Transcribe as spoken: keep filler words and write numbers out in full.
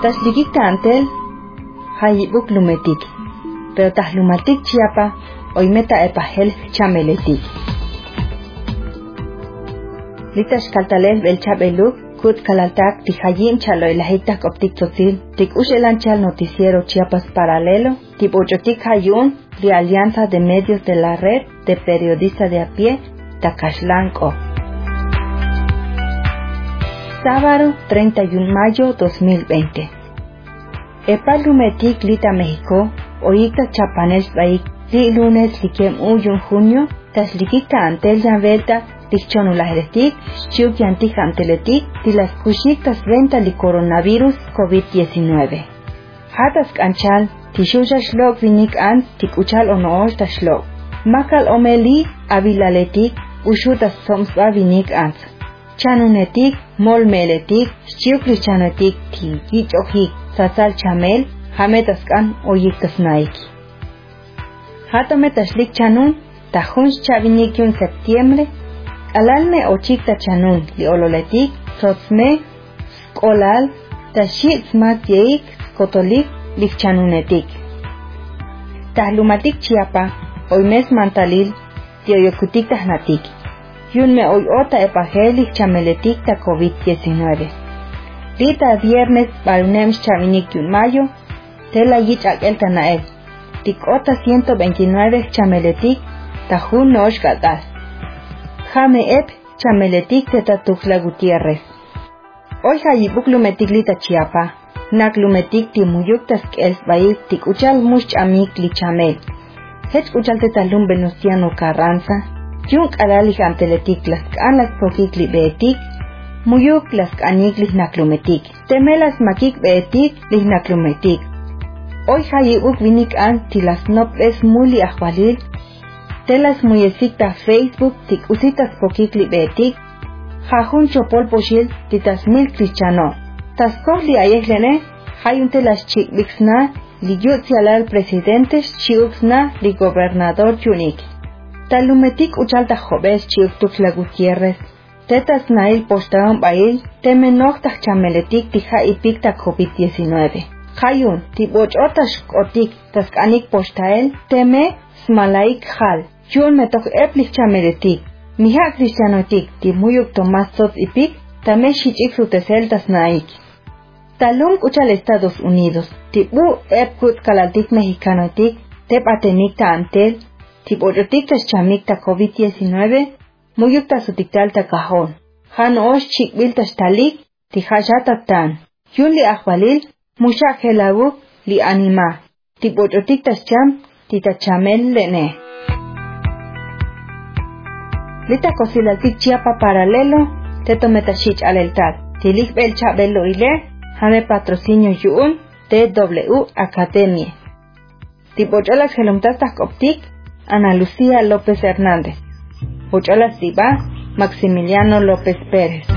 Taslikik tantel, hayibuk lumetik, pero tas lumatik chiapa, hoy meta epahel chameletik. Litas kaltalel bel chabeluk, kut kalaltak, tijayim chalo ilahitak optik tzotzil, tik ushelanchal noticiero Chiapas Paralelo, tipo ochotik hayun, de Alianza de Medios de la Red de Periodistas de a Pie, Tacashlanco. Sábado treinta y uno de mayo de dos mil veinte. Epal lumetik lita México, oikta chapanes baik, li lunes likem uyun junio, tas likita antel yanvelta, lichonulahretik, chiuk yantik anteletik, tilas kushik tas venta li coronavirus COVID diecinueve. Hatas kanchal, tishusha shlok vinik an, tikuchal onoosh ta shlok. Makal omeli, avilaletik, ushutas somsba vinik ans. Chanunetik, molmeletik, chiukli chanetik, tikichojik, sasal chamel, hametaskan oyiktas naiki. Hatametashlik chanun, tajunch chavinik yun septiembre, alalme ochikta chanun, li ololetik, sotzme, skolal, tashit smak yeik, skotolik, lik chanunetik. Tahlumatik chiapa, oymes mantalil, tioyokutik tahnatik. Yun me hoy ota epagelik chameletik ta COVID diecinueve. Lita viernes barunems chavinik yun mayo, tela yich akel tanael. Tik ota ciento veintinueve chameletik ta jun noosh gatal. Jame ep chameletik teta Tuxtla Gutiérrez. Hoy hayibuk lumetik lita Chiapa, nak lumetik timuyuk tas els bail tik uchal mush amik li chamel. Hech uchal tetalum Venustiano Carranza. Yung alalik anteletik las kanas pokik li beetik, muyuk las kanik li naklumetik, temelas makik beetik li naklumetik. Hoy hayibuk vinik an tilas nopes muli ahwalil, telas muyesikta Facebook tik usitas pokik li beetik, jajun chopol poshil titas mil cristiano. Tas kor li ayehlene, hayun telas chik bixna li yut sialal presidentes chiuxna li gobernador yunik. Talumetik uchalta jobes chiuk Tuxtla Gutiérrez, tetas nail postaron bail, temenok tak chameletik tija ipik ta COVID diecinueve. Hayun, tiboch otash otik taskanik postael, teme smalaik hal, yun metok eplik chameletik. Mija cristianotik timuyuk Tomás Sot ipik, tame shichik sutesel tas naik. Talum uchal Estados Unidos, tibu epkut kalaltik mexicanotik, tep atenik ta antel, tiboyotik tas chamik ta COVID diecinueve, muyuk ta sutiktal ta cajón. Han osh chikbil tas talik, tijayata tan. Yun li ahwalil, mushak helabuk li anima. Tiboyotik tas cham, tita chamel lene. Lita kosilaltik Chiapa Paralelo, teto metashich aleltat. Tilik bel chabelo ile, jame patrocinio yun, T W Academia. Tiboyolas gelomtas tak optik, Ana Lucía López Hernández. Ochola Siba, Maximiliano López Pérez.